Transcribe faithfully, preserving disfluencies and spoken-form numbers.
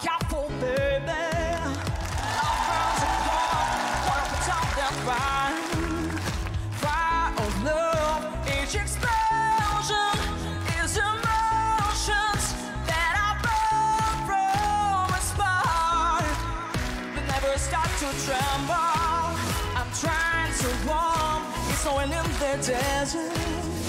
careful, baby. Love burns apart, caught up atop that fire. Fire of love, each explosion is emotions that I burn from a spark that never start to tremble. I'm trying to warm, it's snowing in the desert.